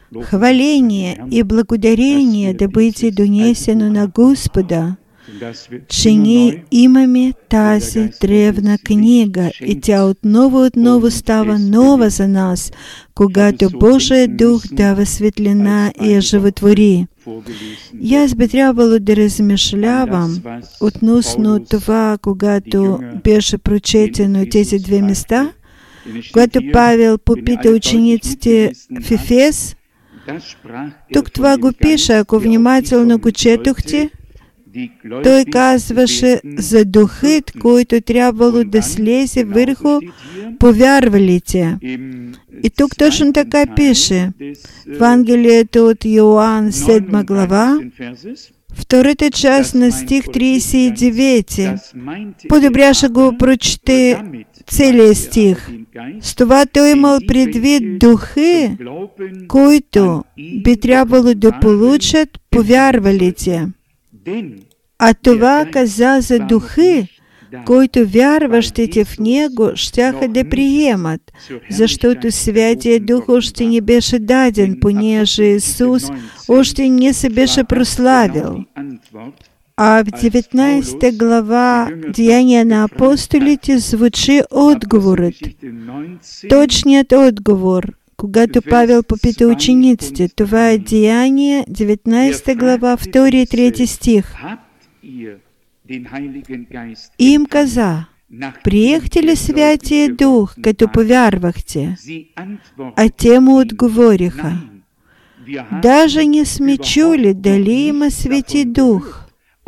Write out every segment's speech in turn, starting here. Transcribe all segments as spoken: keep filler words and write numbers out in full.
Хваление и благодарение да бъде донесено на Господа, че ние имаме тази древна книга и тя отново-отново става нова за нас, когато Божия Дух дава светлина и я животвори. И аз би трябвало да размишлявам относно това, когато беше прочетено тези две места, когато Павел попита учениците в Ефес. Тук това го пише, ако внимателно го четохте. Той казваше за духът, който трябвало да слезе върху повярвалите. И тук точно така пише. В Евангелието от Йоан, седма глава, втората част на стих тридесет и девети. По-добре ще го прочете целия стих. С това той имал предвид духи, които би трябвало да получат повярвалите. А това каза за духи, които вярващите в Него щяха да приемат, защото Святия Дух още не беше даден, понеже Исус още не се беше прославил. А в деветнадесета глава Деяния на апостолите звучи отговорът. Точният отговор, когато Павел попита учениците, това е Деяния, деветнадесета глава, втори и трети стих. И им каза: приехте ли Святия Дух, като повярвахте? А те му отговориха: даже не сме чули дали има Свети Дух.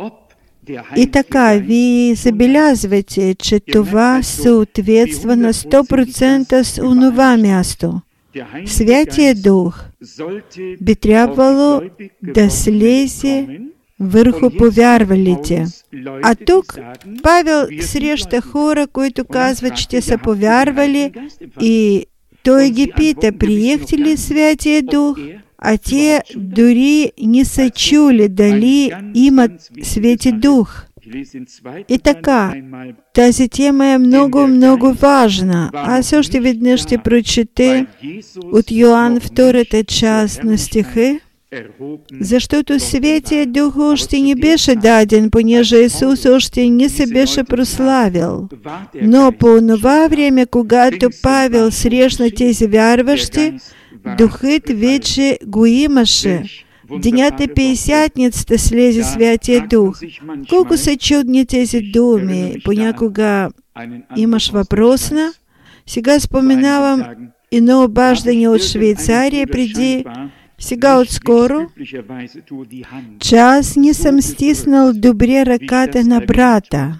И така, вие забелязвате, че това съответства на сто процента с онова място. Святия Дух би трябвало да слезе върху повярвалите. А тук Павел среща хора, които казват, че те са повярвали, и той ги пита: приехте ли Святия Дух? А те дори не са чули дали имат Свети Дух. И така, тази тема е много, много важна. Аз още веднъж ще прочета от Йоан втората част на стихи, защото Светия Дух още не беше даден, понеже Исус още не се беше прославил. Но по това време, когато Павел срещна тези вярващи, Духът вече го имаше. Денят на Петдесятницата слезе Святия Дух. Колко са чудни тези думи. Понякога имаш въпросна. Сега споменавам едно обаждане от Швейцария преди, сега отскоро, че аз не съм стиснал добре ръката на брата,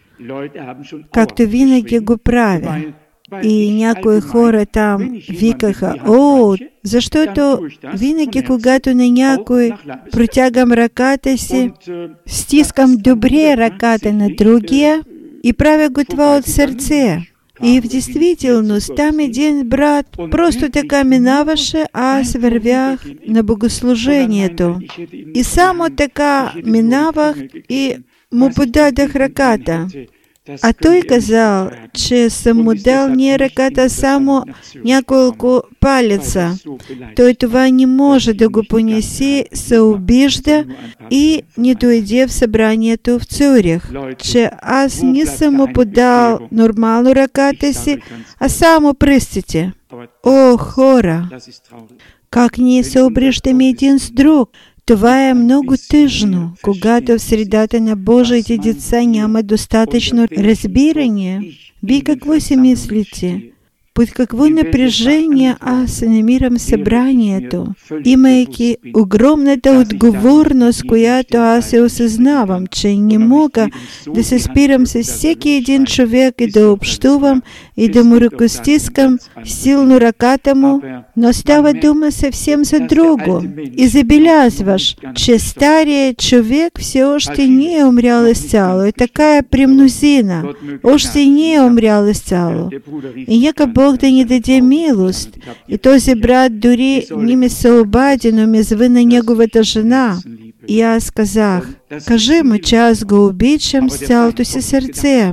както винаги го правя. И някои хора там викаха: о, защото винаги, когато на някой протягам ръката си, стискам добре ръката на другия и правя го това от сърце. И в действителност там един брат просто така минаваше, а аз вървях на богослужението. И само така минавах и му подадах ръката. А той казал, че съм му дал не ръката, само няколко палеца. Той това не може да го понесе, се обижда и не дойде в събранието в Цюрих, че аз не съм му подал нормално ръката си, а само пръстите. О, хора! Как ние се обръщаме един с друг? Това е много тъжно, когато в средата на Божиите деца няма достатъчно разбиране. Вие какво си мислите? Под какво напрежение аз се намирам в събранието, имайки огромната отговорност, която аз се осъзнавам, че не мога да се спирам с всеки един човек и да общувам и да му ръкостискам силно ръката му, но става дума съвсем за друго. И забелязваш, че старият човек все още не е умрял изцяло. И така е при мнозина. Още не е умрял изцяло. И нека Бог да ни даде милост. И този брат дори не ми се обади, но ми звъна неговата жена. И аз казах: кажи му, че аз го обичам с цялото си сърце.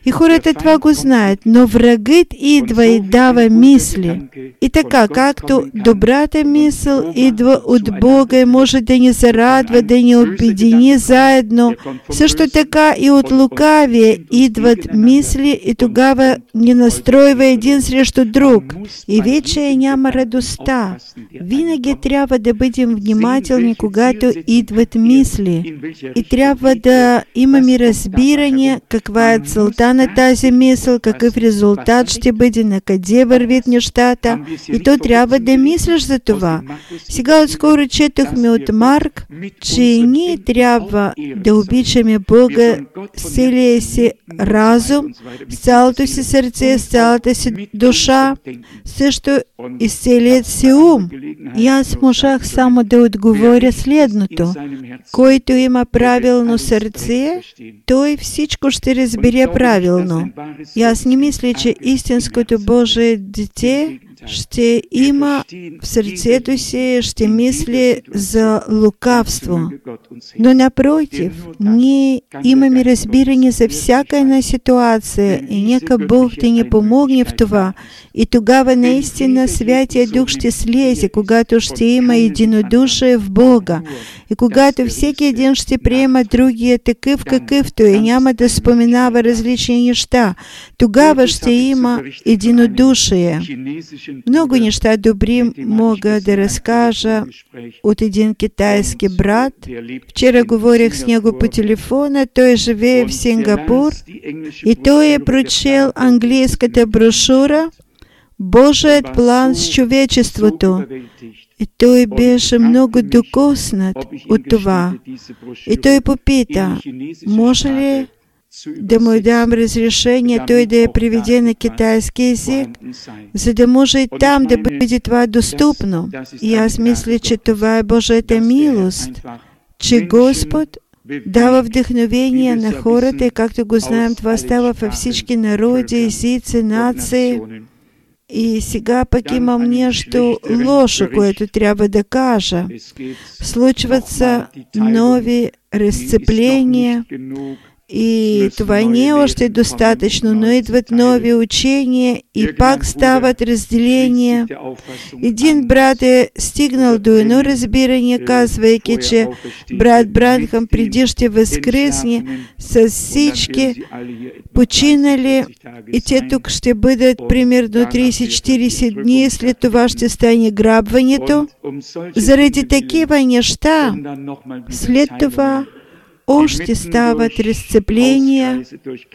и хората това го знаят, но врагът идва и дава мисли. И така, както добрата мисъл идва от Бога и може да ни зарадва, да ни обедини заедно, също така и от лукавие идват мисли и тогава ни настройва един срещу друг. И вече няма радостта. Винаги трябва да бъдем внимателни, когато идват мисли. И трябва да имаме разбиране каква е целта на тази мисъл, какъв резултат ще бъде, на къде вървят нещата. И то трябва да мислиш за това. Сега отскоро четохме от Марк, че ние трябва да обичаме Бога с целия си разум, с цялото си сърце, с цялата си душа, също и с целият си ум. И аз можах само да отговоря следното. Който има правилно сърце, той всичко ще разбере правилно. И аз не мисля, че истинското Божие дете ще има в сърцето си, ще мисли за лукавство. Но напротив, ние имаме разбиране за всяка една ситуация и нека Бог да ни помогне в това. И тогава наистина Святия Дух ще слезе, когато ще има единодушие в Бога. И когато всеки един ще приема другия такъв какъвто и няма да споменава различни неща, тогава ще има единодушие. Много неща добри мога да разкажа от един китайски брат. Вчера говорих с него по телефона, той живее в Сингапур и той е прочел английската брошура Божият план с човечеството. И той беше много докоснат от това. И той попита, може ли да му дам разрешение той да я приведе на китайски език, за да може и там да бъде това достъпно. И аз мисля, че това е Божията милост, че Господ дава вдъхновение на хората и както го знаем, това става във всички народи, езици, нации. И сега пък имам нещо лошо, което трябва да кажа. Случват се нови разцепления и това не е още достатъчно, но идват нови учения и пак стават разделения. Един брат е стигнал до едно разбиране, казвайки, че брат Бранхам преди ще възкръсне с всички починали и те тук ще бъдат примерно трийсет-четирийсет дни, след това ще стане грабването. Заради такива неща, след това още стават разцепления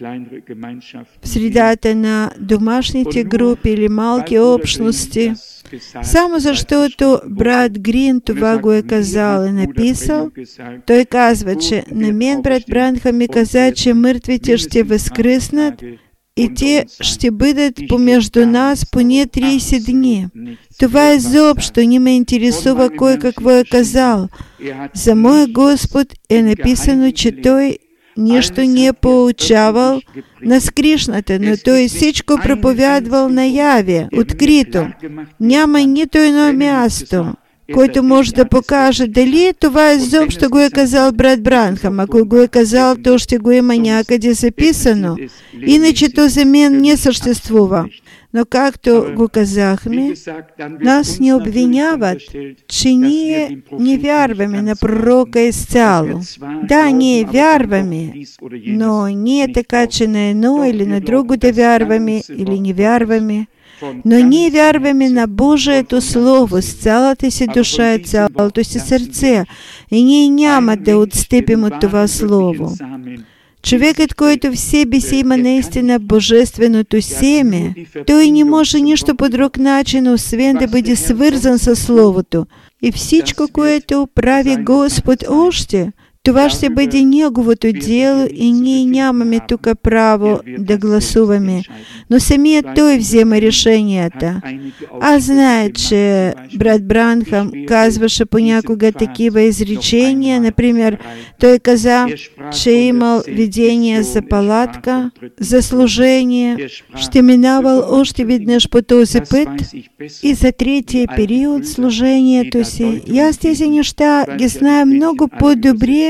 в средата на домашните групи или малки общности. Само защото брат Грин това го е казал и написал, той казва, че на мен брат Бранхам ми каза, че мъртвите ще възкръснат и те ще бъдат помежду нас поне трийсет дни. Това изобщо не ме интересува кой какво е казал. За моя Господ е написано, че Той нищо не е поучавал на скришната, но Той всичко проповядвал наяве, открито. Няма нито едно място, който може да покаже дали това изобщо го е казал брат Бранхам. Ако го е казал, то ще го има някъде записано. Иначе то за мен не съществува. Но както го казахме, нас ни обвиняват, че ние не вярваме на пророка изцяло. Да, ние вярваме, но ние така, че на едно или на друго да вярваме или не вярваме. Но ние вярваме на Божието Слово с цялата си душа и цялото си сърце. И ние няма да отстъпим от това Слово. Човекът, който в себе си има наистина божественото семе, той не може нищо по друг начин, освен да бъде свързан със Словото. И всичко, което прави Господ още, това ще бъде Неговото дело и ние нямаме тук право да гласуваме. Но самият Той взема решенията. Аз знае, че брат Бранхам казваше понякога такива изречения. Например, той каза, че е имал видение за палатка, за служение, ще минавал още веднъж по този път и за третия период служението си. И аз тези неща ги знае много по-добре,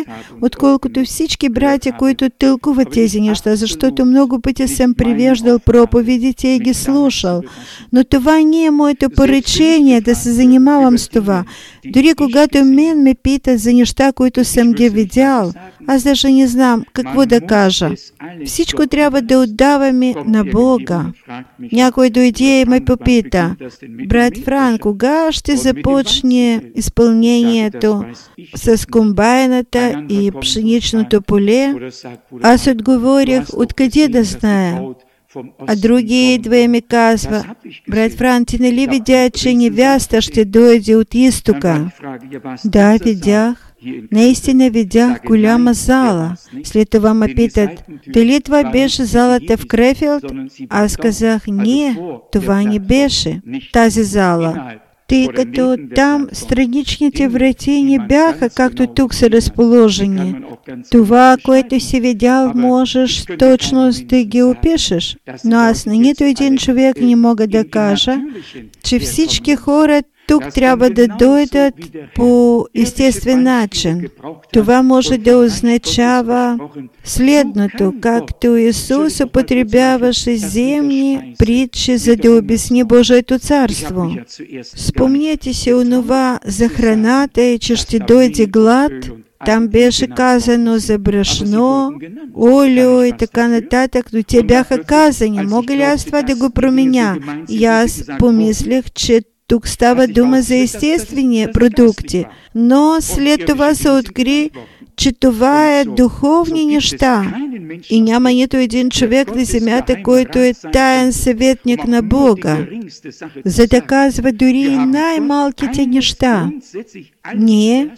отколкото всички братя, които тълкуват тези неща, защото много пъти съм привеждал проповедите и ги слушал. Но това не е моето поръчение да се занимавам с това. Дори когато мен ме питат за неща, които съм ги видял, аз даже не знам какво да кажа. Всичко трябва да отдаваме на Бога. Някой дойде и ме попита: брат Франк, кога ще започне изпълнението с комбайната и пшеничното поле? Аз отговорих: откъде да зная? А други идва и ми казва: брат Франк, ти нали видя, че невяста ще дойде от изтока? Да, видях. Наистина видях голяма зала. След това ме питат: дали това беше залата в Крефелд? Аз казах: не, това не беше тази зала, тъй като там страничните врати не бяха, както тук са разположени. Това, което си видял, можеш точно да ги опишеш. Но аз на нито един човек не мога да кажа, че всички хора тук трябва да дойдат по естествен начин. Това може да означава следното: както Исус употребяваше земни притчи, за да обясни Божието царство. Спомнете си онова за храната и че ще дойде глад. Там беше казано за брашно, олио и така нататък, но те бяха казани. Мога ли аз това да го променя? И аз помислих, че тук става дума за естествени продукти, но след това се откри, че това е духовни неща. И няма нито един човек на земята, който е таен съветник на Бога, за да казва дори и най-малките неща. Ние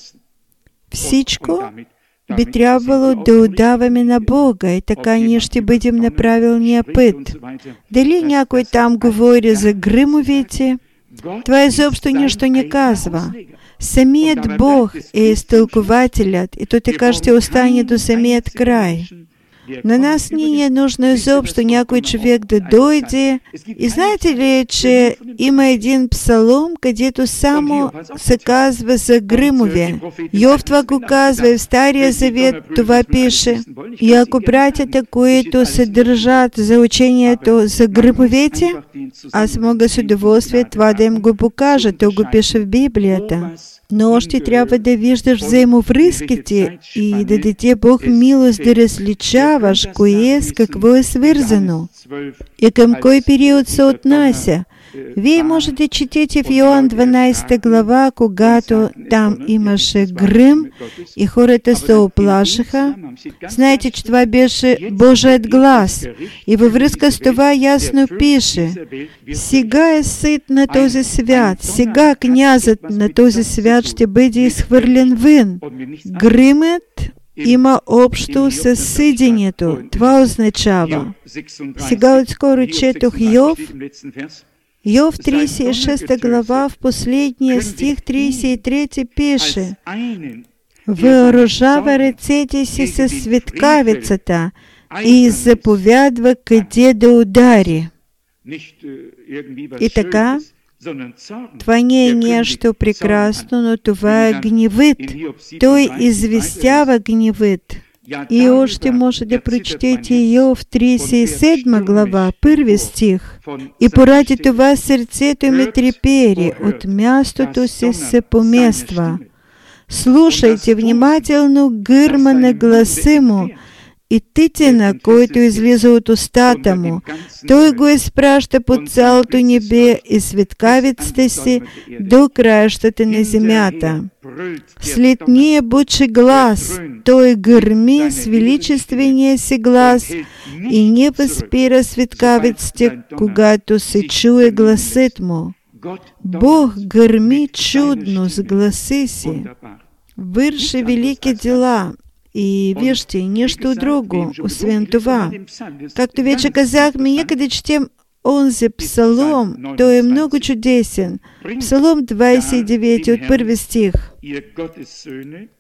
всичко би трябвало да отдаваме на Бога и така ние ще бъдем на правилния път. Дали някой там говори за гръмовете? Това изобщо нищо не казва. Самият Бог е изтълкователят и то така ще остане до самият край. На нас не е нужно изобщо някой човек да дойде. И знаете ли, че има един псалом, където само се казва за гръмове. Йов това го казва и в Стария Завет това пише. И ако братята, които се държат за учението за гръмовете, аз мога с удоволствие това да им го покажа. То го пише в Библията. Но още трябва да виждаш взаимовръзките и да даде Бог милост да различаваш кое с какво е свързано и към кой период се отнася. Вие можете да четете в Йоан дванадесета глава, когато там имаше гръм и хората се оплашиха. Знаете, че това беше Божият глас. И във връзка с това ясно пише: сега е съд на този свят, сега князът на този свят ще бъде изхвърлен вън. Гръмът има общо с съдението. Това означава. Сега отскоро четох Йов, Йов тридесет и шеста глава, в последния стих тридесет и трети пише: въоръжава ръцете си със светкавицата и заповядва къде да удари. И така, това не е нещо прекрасно, но това е гневът. Той известява гневът. И още може да прочетете Йов тридесет и седма глава, първи стих. И поради това сърцето ми трепери, от мястото си се помества. Слушайте внимателно гърма на гласа му и тътина, който излиза от устата му. Той го изпраща по цялото небе и светкавицата си до краищата на земята. След нея бучи глас, той гърми с величествения си глас и не възпира светкавиците, когато се чуе гласът му. Бог гърми чудно с гласа си, върши велики дела. И вижте, нищо друго, освен това. Както вече казахме, някъде четем онзи псалом, той е много чудесен. Псалом двадесет и девети от първи стих.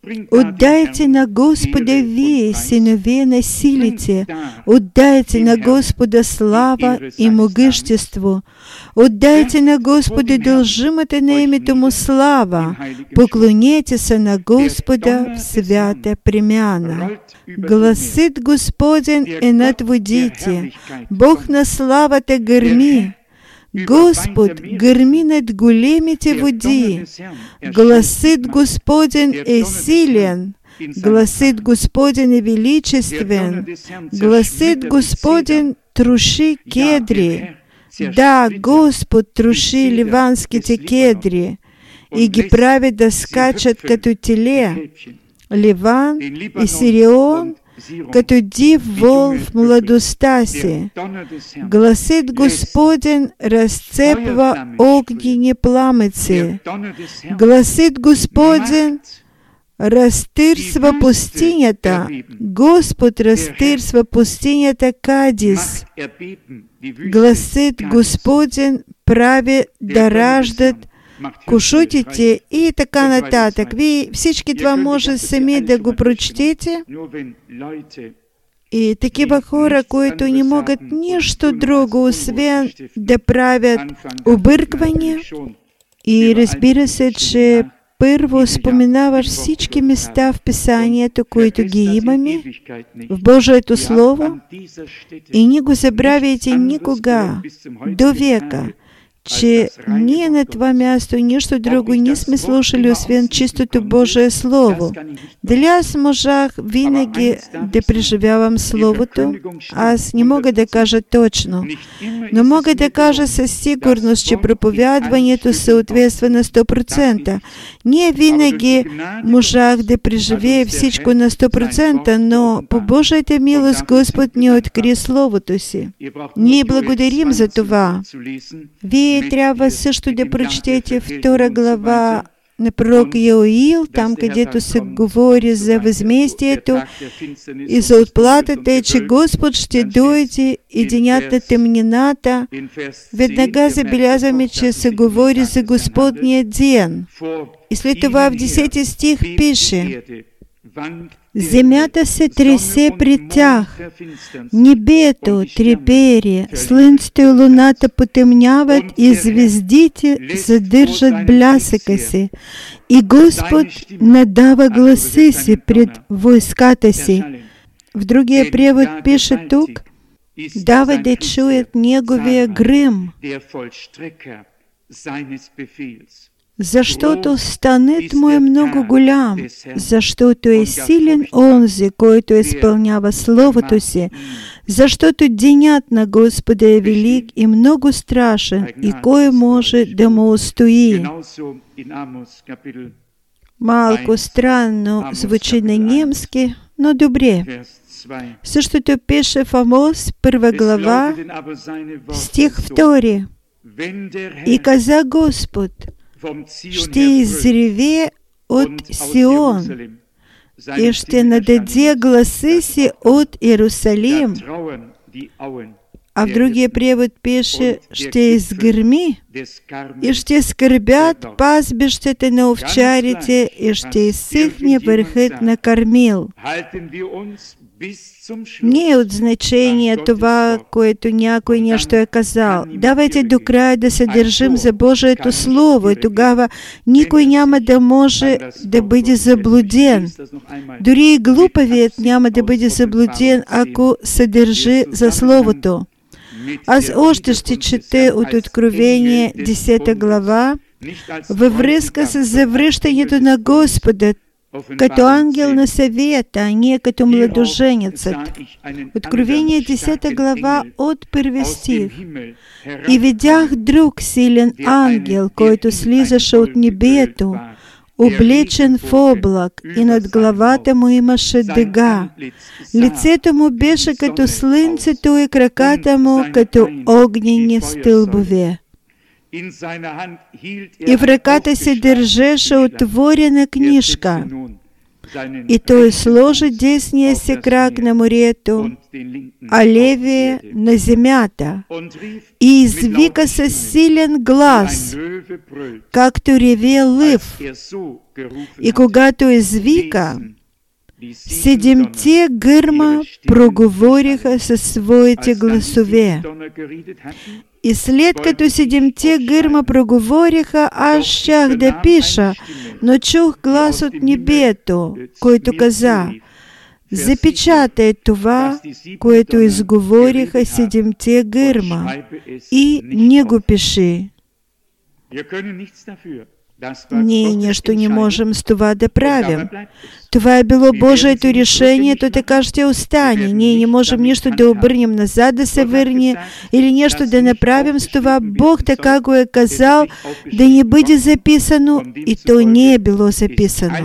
Отдайте на Господа вие, синове, насилите, отдайте на Господа слава и могъщество, отдайте на Господа дължимата на името Му слава, поклоните се на Господа в свята премяна. Гласът Господен е над водите, Бог на славата гърми. Господ гърми над големите води. Гласът Господен е силен. Гласът Господен е величествен. Гласът Господен труши кедри. Да, Господ труши ливанските кедри и ги прави да скачат като теле. Ливан и Сирион като див вол в младостта си. Гласът Господен разцепва огнени пламъци. Гласът Господен разтърсва пустинята. Господ разтърсва пустинята Кадис. Гласът Господен прави да раждат кушутите и така нататък. Вие всички това може сами да го прочетете. И такива хора, които не могат нищо друго, освен да правят обърквания. И разбира се, че първо споменаваш всички места в Писанието, които ги имаме в Божието Слово, и не го забравяйте никога до века, че ние на това място нищо друго не сме слушали, освен чистото Божие Слово. Дали аз можах винаги да преживявам Словото? Аз не мога да кажа точно, но мога да кажа със сигурност, че проповядването съответства на сто процента. Ние винаги можах да преживея всичко на сто процента, но по Божията милост Господ ни откри Словото си. Ние благодарим за това. Вие трябва също да прочетете втора глава на пророк Йоил, там където се говори за възмездието и за отплатата, и че Господ ще дойде и денят на тъмнината. Веднага забелязваме, че се говори за Господния ден. И след това в десети стих пише: земята се тресе пред тях, небето трепери, слънцето и луната потемняват и звездите задържат блясъка си. И Господ надава гласа си пред войската си. В другия превод пише тук: дава да чуят Неговия гръм. Защото станът му е много голям, защото е силен онзи, който изпълнява Словото си, защото денят на Господа е велик и много страшен, и кой може да му устои. Малко странно звучи на немски, но добре. Същото пише в Амос, първа глава, стих втори. И каза Господ: ще изреве от Сион и ще нададе гласа си от Иерусалим. А в другия превод пише: ще изгърми и ще скърбят пазбищата на овчарите и ще изсъхне върхът на Кармил. Не е от значение това, което някой нещо е казал. Давайте до края да се държим за Божието Слово, и тогава никой няма да може да бъде заблуден. Дори и глупавият няма да бъде заблуден, ако се държи за Словото. Аз още ще чета от Откровение десета глава във връзка с завръщането на Господа, като ангел на съвета, а не като младоженецът. Откровение десета глава от първи стих. И видях друг силен ангел, който слизаше от небето, облечен в облак, и над главата му имаше дъга. Лицето му беше като слънцето и краката му като огнени стълбове. И в ръката си държеше отворена книжка. и той сложит десния си крак на морето, а левия на земята, и извика със силен глас, както реве лъв. И когато извика, седемте гърма проговориха със своите гласове. И след като седемте гърма проговориха, аз щях да пиша, но чух глас от небето, който каза, запечатай това, което изговориха седемте гърма, и не го пиши. Ние нищо не можем с това да правим. Това е било Божието решение, то така ще остане. Ние не можем нищо да обърнем назад, да се върне, или нещо да направим с това. Бог така го е казал, да не бъде записано, и то не е било записано.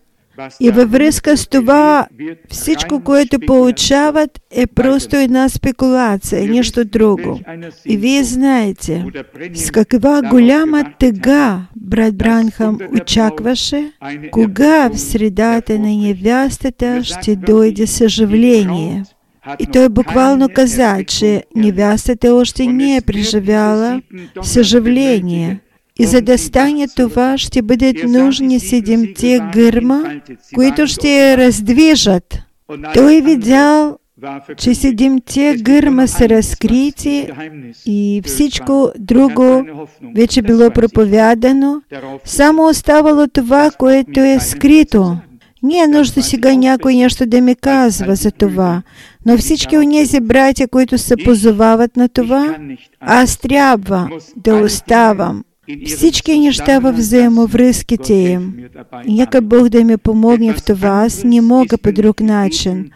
И във връзка с това, всичко, което получават, е просто една спекулация, нищо друго. И вие знаете, с каква голяма тъга брат Бранхам очакваше, кога в средата на невястата ще дойде съжаление. И той буквално каза, че невястата още не е преживяла съжаление. И за да стане това, ще бъдат нужни седемте гърма, които ще я раздвижат. Той видял, че седемте гърма са разкрити и всичко друго вече било проповядано. Само оставало това, което е скрито. Не е нужда сега някой нещо да ми казва за това, но всички онези братя, които се позовават на това, аз трябва да оставам всички неща във взаимовръзките им. Нека Бог да ми помогне в това, аз не мога по друг начин.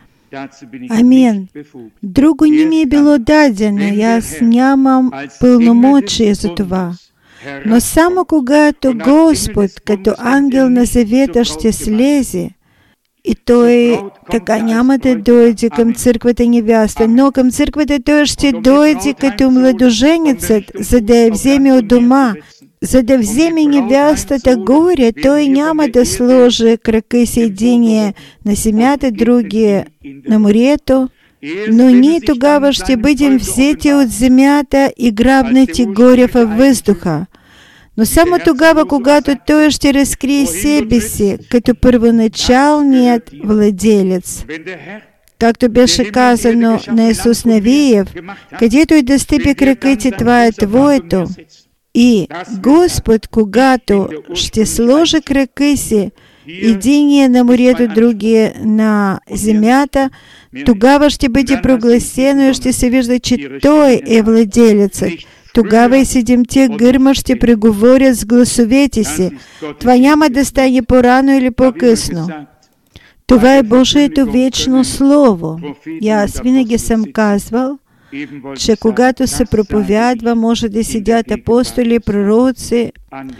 Амин. Друго не ми е било дадено, и аз нямам пълномочие за това. Но само когато Господ, като ангел на завета, ще слезе, и той така няма да дойде към църквата невяста, но към църквата той ще дойде като младоженецът, за да я вземе от дома. За да вземе невястата горе, той няма да сложи крака си единия на земята, другия на морето, но ние тогава ще бъдем взети от земята и грабнати горе във въздуха. Но само тогава, когато той ще разкрие себе си като първоначалният владелец. Както беше казано на Исус Навиев, където и да стъпи кракът, това е твоето. И Господ, когато ще сложи крака си, единия на морето, другия на земята, тогава ще бъде прогласено и ще се вижда, че Той е владелецът. Тогава и седемте гърма ще преговорят с гласовете си. Това няма да стане по-рано или по-късно. Това е Божието вечно Слово. И аз винаги съм казвал, че когато се проповядва, може да седят апостоли, пророци,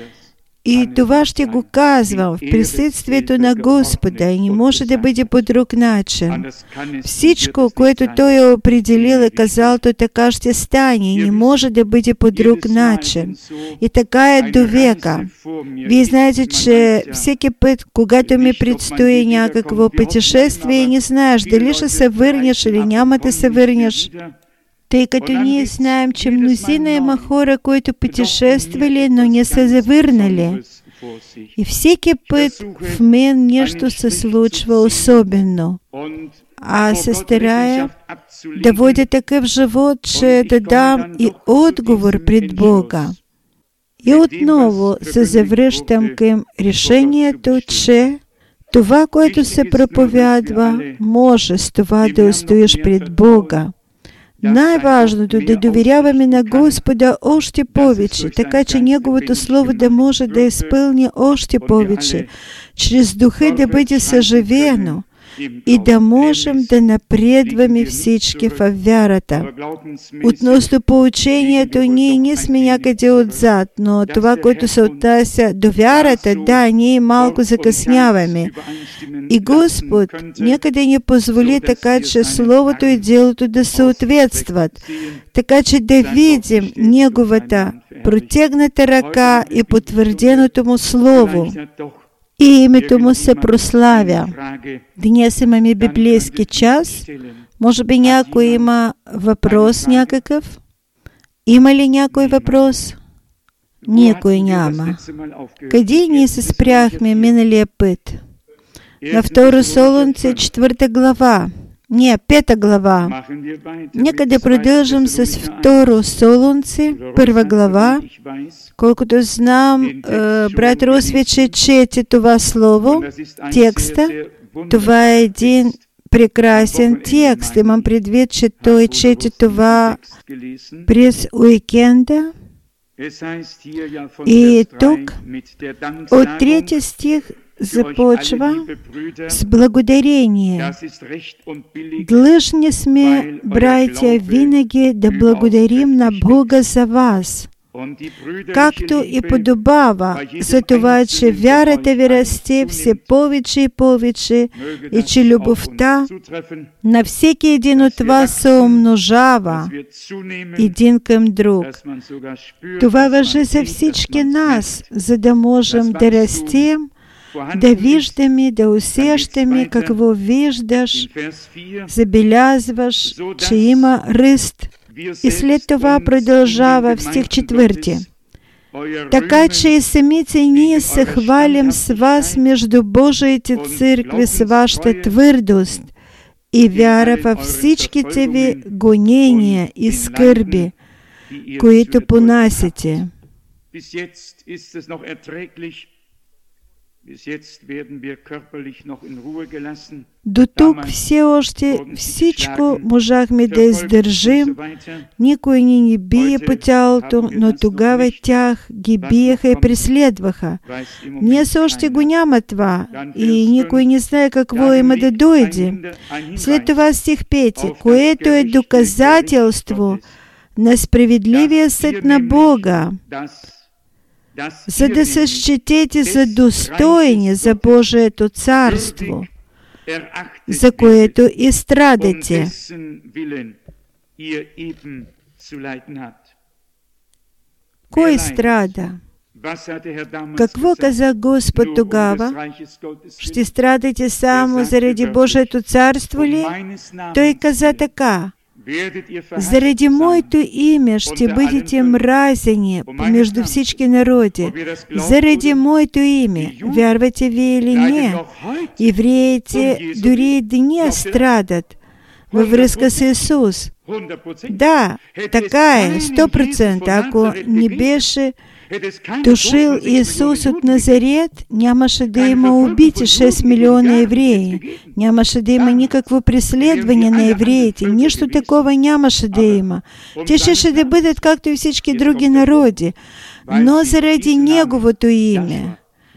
и това ще го казвам в присъствието на Господа, и не може да бъде по друг начин. Всичко, което Той е определил и казал, то така ще стане, и не може да бъде по друг начин. И така е до века. Вие знаете, че всеки път, когато ми предстои някакво пътешествие, не знаеш дали ще се върнеш или няма да се върнеш. Тъй като ние знаем, че мнозина има хора, които пътешествали, но не са завърнали. И всеки път в мен нещо се случва особено. Аз се старая да водя такъв живот, че да дам и отговор пред Бога. И отново се завръщам към решението, че това, което се проповядва, може с това да устоиш пред Бога. Най-важното е да доверяваме на Господа още повече, така че Неговото Слово да може да изпълни още повече, чрез Духа да бъде съживено и да можем да напредваме всички в вярата. Относно поучението, ние не сме някъде отзад, но това, което се отнася до вярата, да, ние малко закъсняваме. И Господ нека да ни позволи така, че Словото и делото да съответстват, така че да видим Неговата протегната ръка и потвърденото Му Слово. і імето му се прославя. Днес имаме библейски час. Може би някой има въпрос някакъв? Има ли някой въпрос? Никой няма. Къде ние се спряхме миналия път? На Второ Солунце, четвърта глава. Не, пета глава. Нека да продължим с Второ Солунце, първа глава. Колкото знам, брат Росвиче чете това слово, текста. Това е един прекрасен текст. Имам предвид, че той чете това през уикенда. И тук от третия стих започва с благодарение. Длъжни сме, братя, винаги да благодарим на Бога за вас, както и подобава, за това, че вярата ви расте все повече и повече и че любовта на всеки един от вас се умножава един към друг. Това важи за всички нас, за да можем да растем, да виждаме, да усещаме какво виждаш, забелязваш, че има ръст. И след това продължава в стих четвърти. Така че и самите ние се хвалим с вас между Божиите църкви с вашата твърдост и вяра във всичките ви гонения и скърби, които понасите. До тук все още всичко можахме да издържим. Никой ни не бие по тялото, но тогава тях ги биеха и преследваха. Днес още го няма това и никой не знае какво има да дойде. След това стих пети, което е доказателство на справедливия съд на Бога, за да се счетете за достойни за Божието царство, за което и страдате. Кой страда? Какво каза Господ тогава? Ще страдате само заради Божието царство ли? Той каза така: заради моето име ще бъдете мразени между всички народи. Заради моето име, вярвате ви или не, евреите дори и днес страдат във връзка с Исус. Да, така е, сто процента. Ако не беше дошъл Исус от Назарет, нямаше да има убити шест милиона евреи. Нямаше да има никакво преследване на евреите. Нищо такова нямаше да има. Те ще да бъдат както и всички други народи, но заради Неговото име.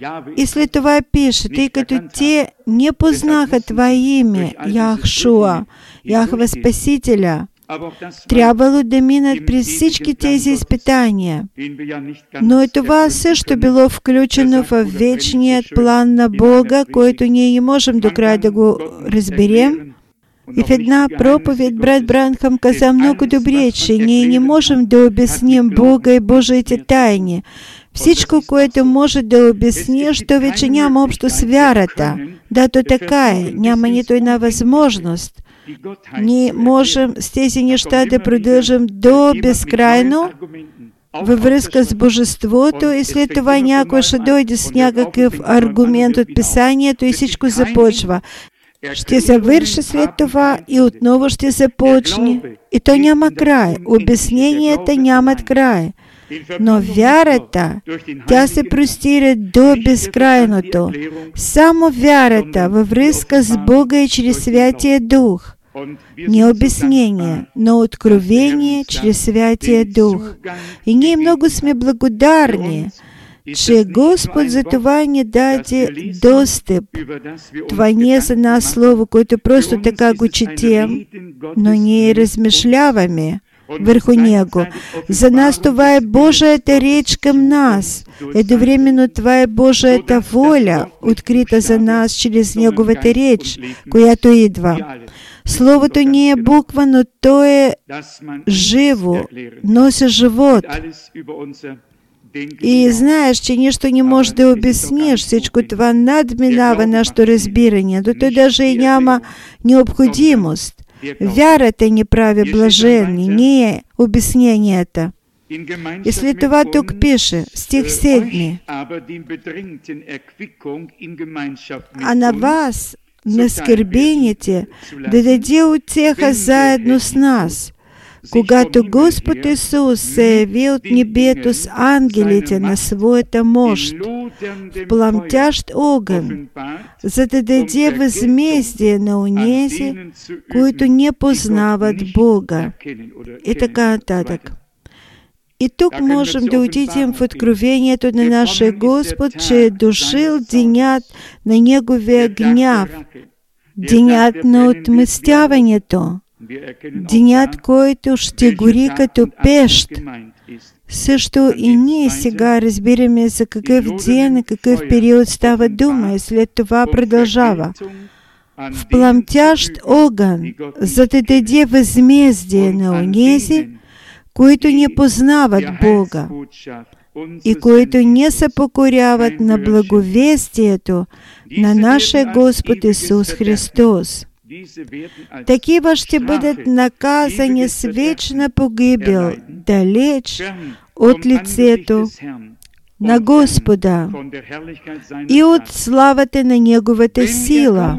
И след това пише, тъй като те не познаха това име, Яхшуа, Яхва Спасителя, трябвало да минат през всички тези изпитания. Но и това също било включено в вечният план на Бога, който ние не можем до края да го разберем. И в една проповед брат Бранхам каза много добре, че ние не можем да обясним Бога и Божиите тайни. Всичко, което може да обясниш, то вече няма общо с вярата. Да, то така е. Няма нито една възможност. Ние можем с тези неща да продължим до безкрайно във връзка с Божеството и след това някой ще дойде с някакъв аргумент от Писанието и всичко започва. Ще завърши след това и отново ще започне. И то няма край. Обясненията нямат край. Но вярата, тя се простира до безкрайното. Само вярата във връзка с Бога и чрез Святия Дух. Не обяснение, но откровение чрез Святия Дух. И ние много сме благодарни, че Господ за това ни даде достъп. Това не е за нас слово, което просто така го четем, но ние размишляваме върху него. За нас това е Божията реч към нас. Едновременно това е Божията воля, открита за нас чрез Неговата реч, която идва. Словото не е буква, но то е живо, носи живот. І знаєш, чи ніщо не може да обясниш, всичко това надминава нашето разбиране, то той даже и няма необходимост. Вярата ни прави блаженни, не е обяснението. И след това тук пише, стих седми, а на вас, на скърбените, да даде утеха заедно с нас, когато Господ Исус се яви от небето с ангелите на своята мощ, в пламтящ огън, за да даде възмездие на онези, които не познават Бога. И така нататък. И тук можем да отидем в откровението на нашия Господ, че е дошъл денят на Неговия гняв, денят на отмъстяването, денят, който ще гори като пещ. Също и ние сега разбираме за какъв ден и какъв период става дума, и след това продължава. В пламтящ огън, за да даде възмездие на онези, които не познават Бога и които не се покоряват на благовестието на нашия Господ Исус Христос. Такива ще бъдат наказани с вечна погибел, далеч от лицето на Господа и от славата на Неговата сила,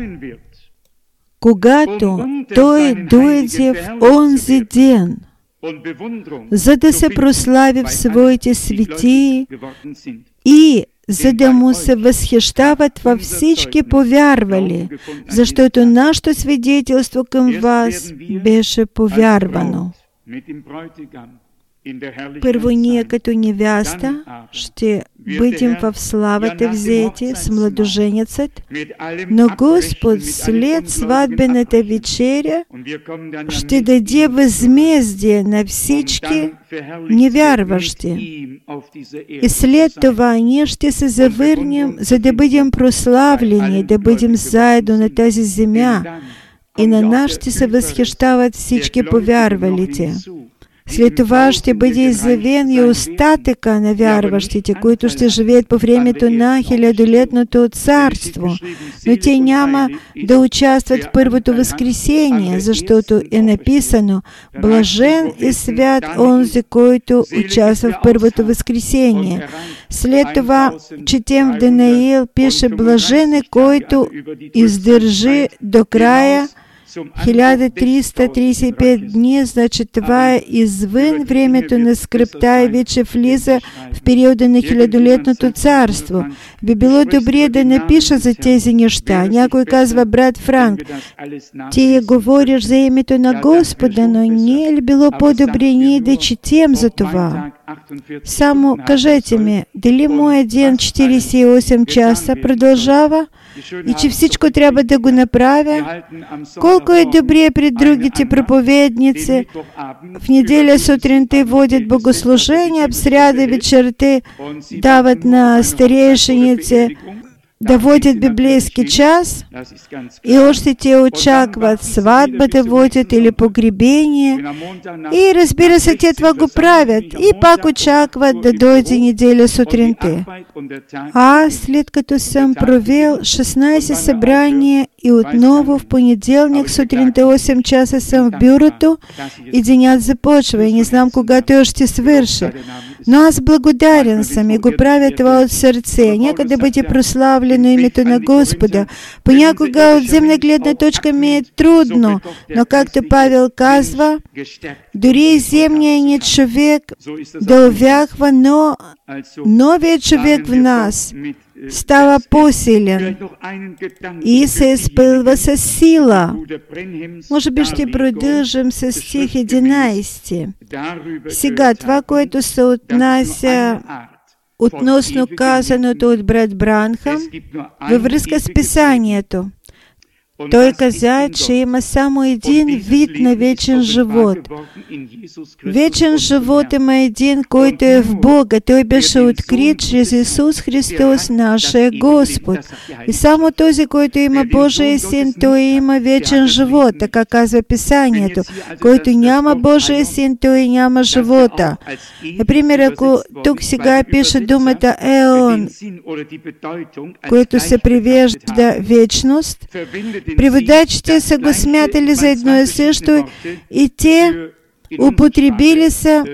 когато Той дойде в онзи ден, за да се прослави в своите светии и за да му се възхищават във всички повярвали, защото нашето свидетелство към вас беше повярвано. Първо ние като невяста ще бъдем в славата взети с младоженецът, но Господ след сватбената вечеря ще даде възмездие на всички невярващи. И след това ние ще се завърнем, за да бъдем прославлени, да бъдем заедно на тази земя, и на нас ще се възхищават всички повярвалите. След това ще бъде изявен и остатъка на вярващите, които ще живеят по времето на хилядолетното царство. Но те няма да участват в първото възкресение, защото е написано: блажен и свят онзи, който участва в първото възкресение. След това четем в Даниил, пише: блажен е, който издържи до края хиляда триста тридесет и пет дни, значи това е извън времето на скръбта и вече влиза в периода на хилядолетното царство. Би било добре да напиша за тези неща. Някой казва: брат Франк, ти говориш за името на Господа, но не е ли било по-добре ние да четем за това? Само кажете ми, дали моят ден четиридесет и осем часа продължава и че всичко трябва да го направя? Колко е добре пред другите проповедници в неделя сутринта водят богослужения, в сряда вечерта дават на старейшините да водят библейски час, и още те очакват сватба да водят или погребение. И разбира се, те това го правят. И пак очакват да дойде неделя сутринта. Аз, след като съм провел шестнайсет събрания и отново в понеделник сутринта осем часа съм в бюрото и денят започва и не знам кога той ще свърши. Но аз благодарен съм и го правя това от сърце. Нека да бъде прославлено името на Господа. Понякога от земна гледна точка ми е трудно, но както Павел казва, дори и земният човек да увяхва, но новият човек в нас става по-силен и се изпълва с сила. Може би ще продължим с стих единайсети. Сега, това, което се отнася относно казаното от брат Бранхам във връзка с Писанието. той казать, що има само един вид на вечен живот. Вечен живот има един, който е в Бога. Той беше открит чрез Исус Христос, нашия Господ. И само този, който има Божия Син, той има вечен живот, така казва Писанието. Който няма Божия Син, той няма живота. Например, ако тук сега пише думата еон, което се превежда вечност, преводачите са го смятали за едно и също, и те употребили са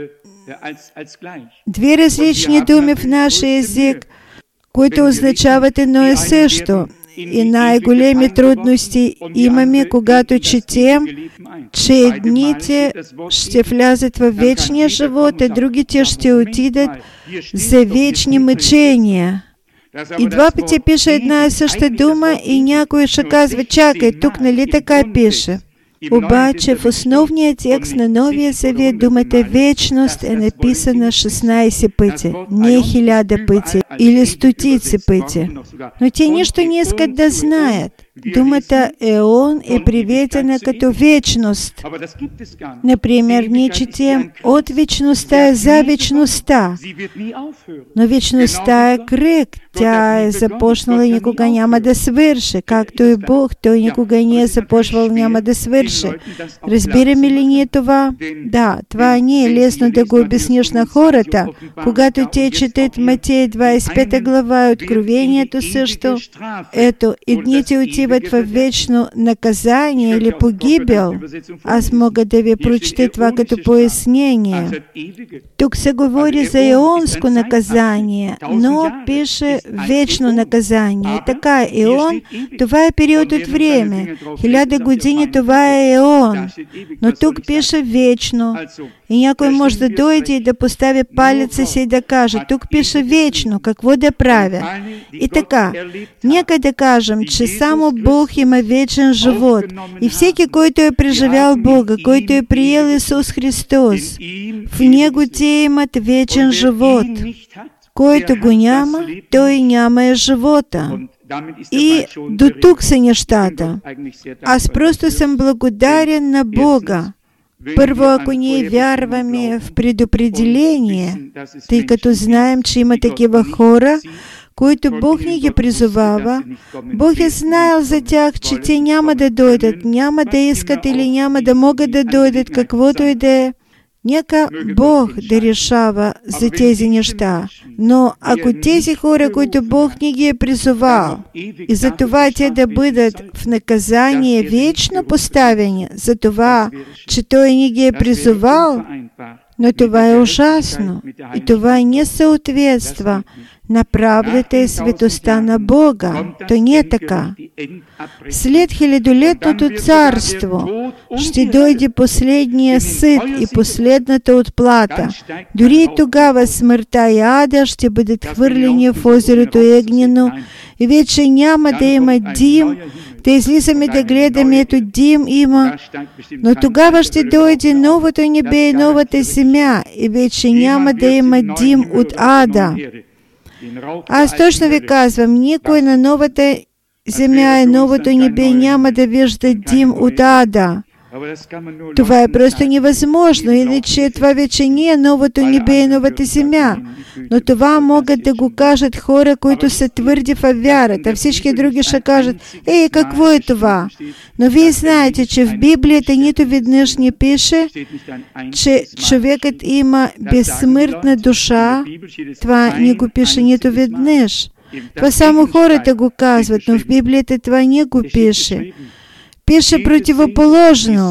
две различни думи в нашия език, които означават едно и също. И най-големи трудности имаме, когато четем, че едните ще влязат в вечния живот, а другите ще отидат за вечни мъчения. И два пъти пише една и съща дума и някой ще казва, чакай, тук нали така пише? Обаче в основния текст на Новия Завет думата вечност е написана шестнайсет пъти, не хиляда пъти или стотици пъти. Но те нищо не искат да знаят. Думата еон е преведена като вечност. Например, ние четем от вечността за вечността. Но вечността е кръг. Тя е започнала и никога няма да свърши. Както и Бог, Той никога не е започвал, няма да свърши. Разбираме ли ние това? Да, това не е лесно да го обясниш на хората. Когато те четат Матея двайсет и пета глава и Откровението също, ето, едните отиват в вечно наказание или погибел. Аз мога да ви прочета това като пояснение. Тук се говори за еонско наказание, но пише вечно наказание. И така, еон, това е период от време. Хиляда години, това е еон. Но тук пише вечно. И някой може да дойде и да постави палеца си и да каже, тук пише вечно, какво да правя? И така, нека да кажем, че само Бог има вечен живот. И всеки, който е преживял Бога, който е приел Исус Христос, в Него те имат вечен живот. Който го няма, той няма и живота. И до тук са нещата. Аз просто съм благодарен на Бога. Първо, ако ние вярваме в предопределение, тъй като знаем, че има такива хора, които Бог ни ги призовава, Бог е знаел за тях, че те няма да дойдат, няма да искат или няма да могат да дойдат, каквото и да е. Нека Бог да решава за тези неща. Но ако тези хора, които Бог ни ги е призовал, и за това те да бъдат в наказание вечно поставени, за това, че Той ни ги е призовал, но това е ужасно. И това не съответства на правдата и светостта на Бога. То не е така. След хилядолетното царство ще дойде последния съд и последната отплата. Дори и тогава смъртта и ада ще бъдат хвърлени в озерото Егнено и вече няма да има дим. Да излизаме да гледаме, ето дим има, но тогава ще дойде новото небе и новата земя и вече няма да има дим от ада. Аз точно ви казвам, никой на новата земя и новото небе няма да вижда дим от ада. Това е просто невъзможно, иначе това вече не е новото небе и новата земя. Но това могат да го кажат хора, които са твърди в вярата. Всички други ще кажат, ей, какво е това? Но вие знаете, че в Библията нито веднъж не пише, че човекът има безсмъртна душа. Това не го пише нито веднъж. Това само хората го казват, но в Библията това не го пише. Пише противоположно,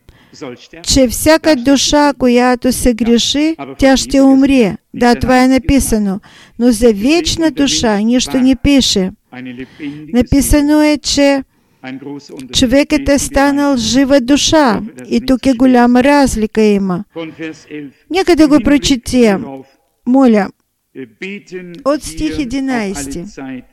че всяка душа, която се греши, тя ще умре. Да, това е написано. Но за вечна душа нищо не пише. Написано е, че човекът е станал жива душа. И тук е голяма разлика има. Нека да го прочетем. Моля, от стих единайсети.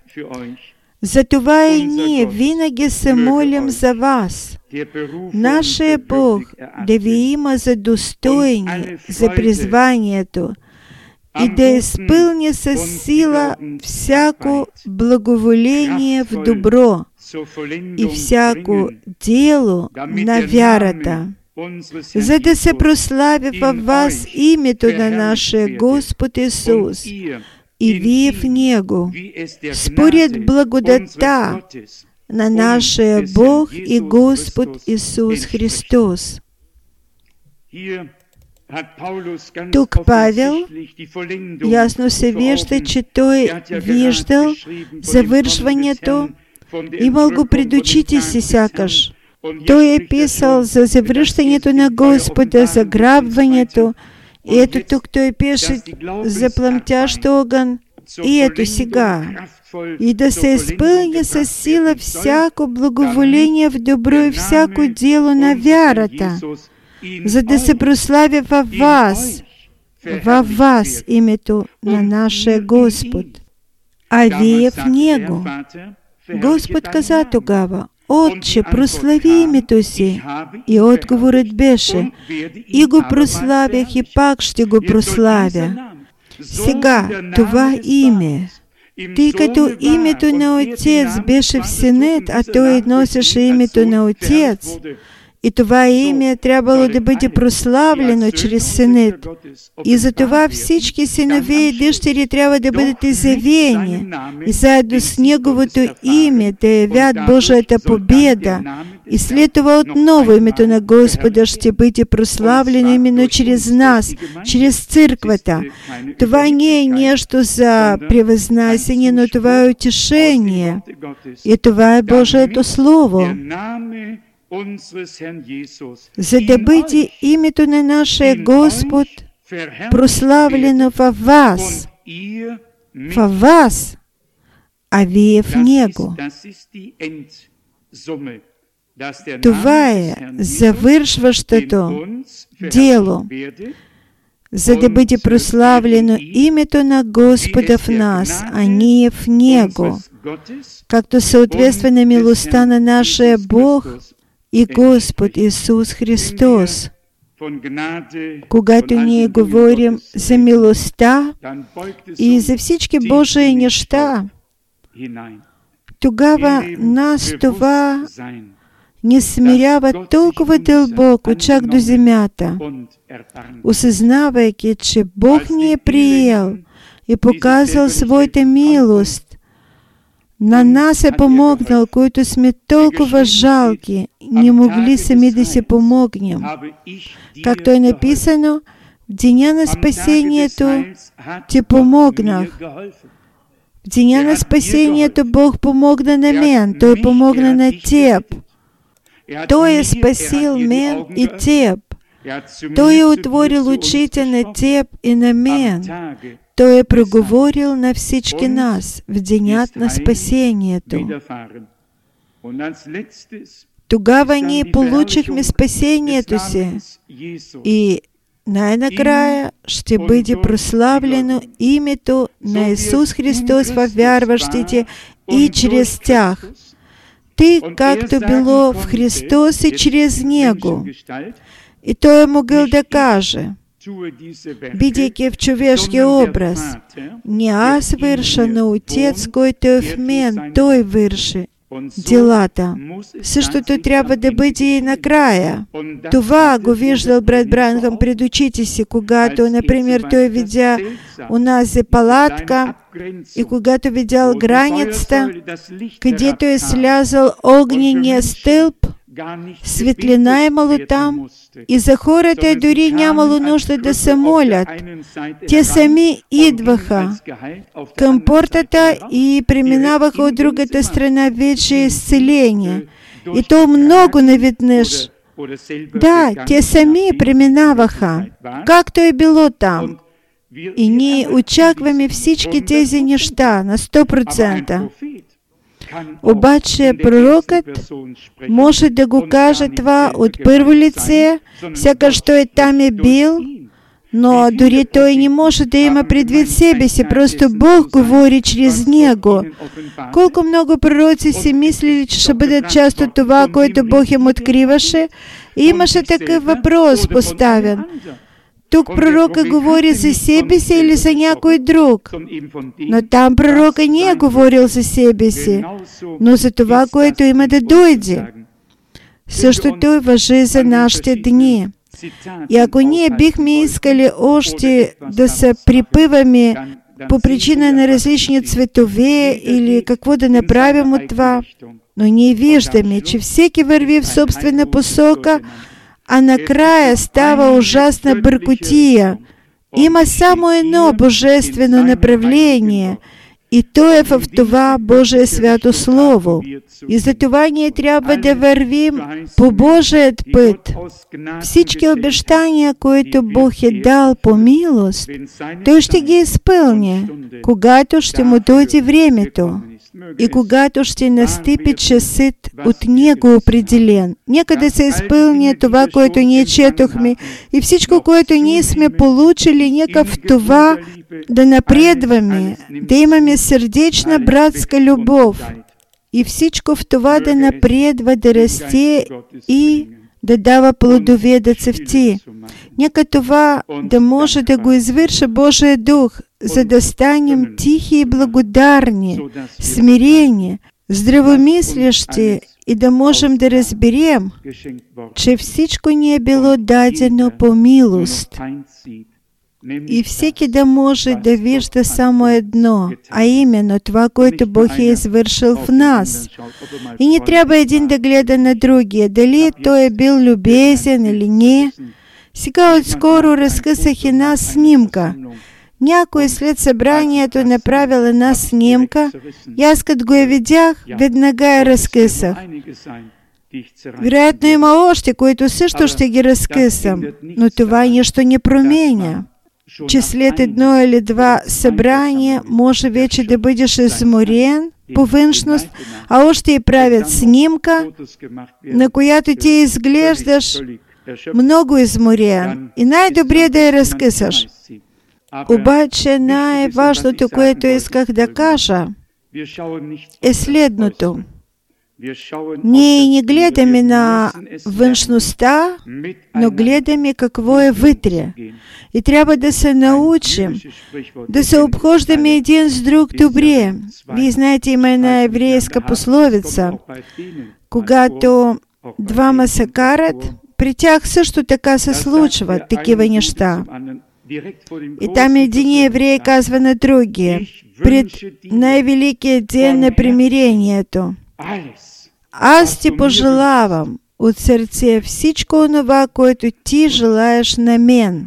Затова и ние винаги се молим за вас. Нашия Бог да ви има за достойни за призванието и да испълнится сила всяко благоволение в добро и всяко дело на вярата, за да се прослави във вас името на нашия Господ Исус, и вие в Него, според благодата на нашия Бог и Господ Исус Христос. Тук Павел ясно се вижда, че той виждал завършването, имал го пред очите си сякаш. Той е писал за завръщането на Господа, за грабването. И ето тук той пише за пламтящ огън. И ето сега. И да се изпълни със сила всяко благоволение в добро и всяко дело на вярата, за да се прославя във вас, във вас името на нашия Господ, а вие в Него. Господ каза тогава: Отче, прослави името си. И отговорът беше: и го прославях, и пак ще го прославя. Сега това име, тъй като името на Отец беше в Синът, а той носеше името на Отец, и това име трябвало да бъде прославлено чрез Синът. И затова всички синове и дъщери трябва да бъдат изявени и заедно с Неговото име да явят Божията победа. И след това отново името на Господа ще бъде прославлено именно чрез нас, чрез църквата. Това не е нещо за превъзнасяне, но това е утешение. И това е Божието Слово. За да бъде името на нашия Господ прославлено във вас, във вас, а вие в Него. Това е завършващото дело, за да бъде прославлено името на Господа в нас, а ние в Него, както съответства на милостта на нашия Бог и Господ Исус Христос. Когато ние говорим за милостта и за всички Божии неща, тогава нас това ни смирява толкова дълбоко, чак до земята, осъзнавайки, че Бог ни е приел и показал своята милост. На нас е помогнал, които сме толкова жалки, не могли сами да си помогнем. Както е написано, в деня на спасението ти помогнах. В деня на спасението Бог помогна на мен, Той помогна на теб. Той е спасил мен и теб. Той е отворил очите на теб и на мен. Той е проговорил на всички нас в денят на спасението. Тогава ние получихме спасението си и най-накрая ще бъде прославлено името на Исус Христос във вярващите и чрез тях, тъй както било в Христос и чрез Него. И Той е могъл да каже, бидейки в човешкия образ: не аз върша, но Отец, който е в мен, Той върши делата. Същото трябва да бъде и накрая. Това го виждал брат Бранхам пред очите си, когато, например, той видя унази палатка и когато видял границата, където е слязал огнения стълб, светлина имало там, и за хората дори нямало нужда да се молят. Те сами идваха към портата и преминаваха от другата страна вече изцеление. И то много наведнъж. Да, те сами преминаваха, както е било там. И ние очакваме всички тези неща на сто процента. Обаче пророкът може да го каже това от първо лице, сякаш той там е бил, но дори той не може да има предвид себе си, просто Бог говори чрез него. Колко много пророци си мислили, че ще бъдат част от това, което Бог им откриваше, и имаше такъв въпрос поставен. тук пророка говори за себе си или за някой друг. Но там пророка не е говорил за себе си, но за това, което има да дойде. Същото важи за нашите дни. И ако ние бихме искали още да се припъваме по причина на различни цветове или какво да направим от това, но ние виждаме, че всеки върви в собствена посока, а накрая става ужасна бъркотия. Има само едно божествено направление, и то е в това Божие свято Слово. И за това ние трябва да вървим по Божият път. Всички обещания, които Бог е дал по милост, Той ще ги изпълни, когато ще му дойде времето и когато ще настъпи часът от Него определен. Нека да се изпълни това, което ние четохме, и всичко, което ние сме получили, нека в това да напредваме, да имаме сърдечна братска любов и всичко в това да напредва, да расте и да дава плодове, да цъфти. Нека това да може да го извърши Божия Дух, за да станем тихи и благодарни, смирени, здравомислещи и да можем да разберем, че всичко ни е било дадено по милост. И всеки да може да вижда само едно, а именно това, което Бог е извършил в нас. И не трябва един да гледа на другия, дали той е бил любезен или не. Сега отскоро разкъсах една снимка. Някой след събранието направил една снимка, и аз като го я видях, веднага я разкъсах. Вероятно има още, които също ще ги разкъсам, но това нищо не променя. Че след едно или два събрания може вече да бъдеш изморен по външност, а още и правят снимка, на която ти изглеждаш много изморен. И най-добре е да я разкъсаш. Обаче най-важното, което исках да кажа, е следното. Ние не гледаме на външността, но гледаме какво е вътре. И трябва да се научим, да се обхождаме един с друг добре. Вие знаете, има една еврейска пословица. Когато двама се карат, при тях също така се случват такива неща. И там един еврей казва на другия, пред най-великият ден на примирението: аз ти пожелавам от сърце всичко онова, което ти желаеш на мен.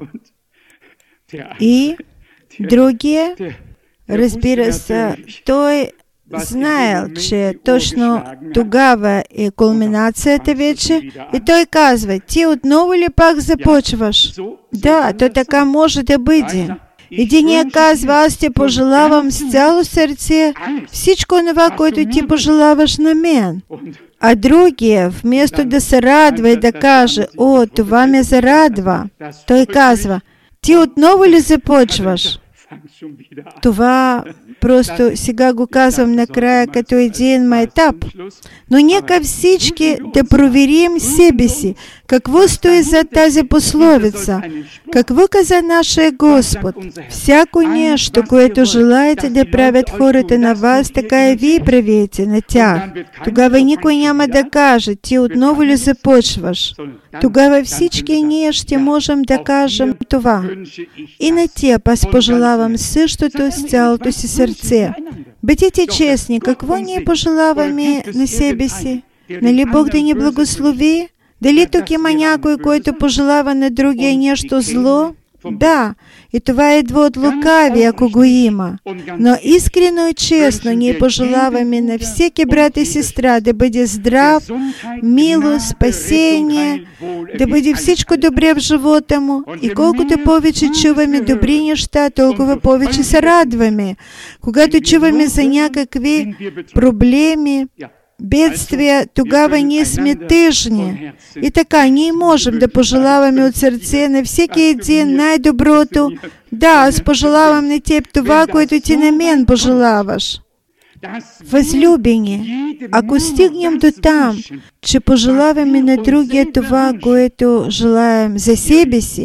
И другия, разбира се, той знаел, че точно тогава е кулминацията вече, и той казва: ти отново ли пак започваш? Да, то така може да бъде. Единият казва: аз ти пожелавам с цяло сърце всичко това, което ти пожелаваш на мен. А другия, вместо да се радва и да каже: о, това ме зарадва, той казва: ти отново ли започваш? Това просто сега го казвам накрая като един майтап. Но нека всички да проверим себе си. Какво стои за тази пословица? Какво каза нашия Господ? Всяко нещо, което желаете да правят хората на вас, така и вие правите на тях. Тогава никой няма да каже: ти отново ли започваш? Тогава всички ние ще можем да кажем това: и на теб аз пожелавам същото с цялото си сърце. Бъдете честни, какво ние пожелаваме на себе си? Нали Бог да ни благослови? Дали тук има някой, който пожелава на другия нещо зло? Да, и това идва от лукави, ако го има. Но искрено и честно ние пожелаваме на всеки брат и сестра да бъде здрав, милост, спасение, да бъде всичко добре в живота му. И колкото повече чуваме добри неща, толкова повече се радваме. Когато чуваме за някакви проблеми, бедствия, тогава ние сме тъжни. И така, ние можем да пожелаваме от сърце на всеки един най-доброто: да, аз пожелавам на теб това, което ти на мен пожелаваш. Възлюбени, ако стигнем до там, че пожелаваме на другия това, което желаем за себе си,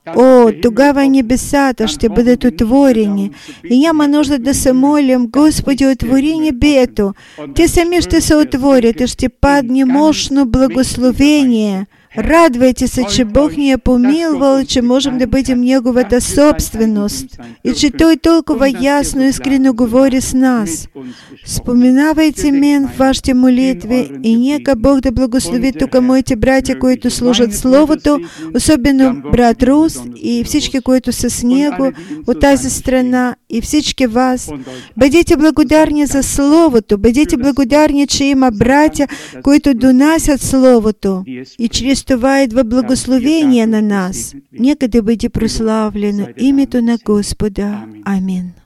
О, тогава небесата ще бъдат отворени. И няма нужда да се молим: Господи, отвори небето. Те сами ще се отворят и ще падне мощно благословение. Радвайте се, че Бог ни е помилвал, че можем да бъдем Неговата собственост и че Той толкова ясно и искрено говори с нас. Споменавайте мен в вашите молитви и нека Бог да благослови тук моите братя, които служат Словото, особено брат Рус и всички, които са с него от тази страна, и всички вас. Бъдете благодарни за Словото, бъдете благодарни, че има братя, които донасят Словото и чрез това идва благословение на нас. Нека да бъде прославлено името на Господа. Амин.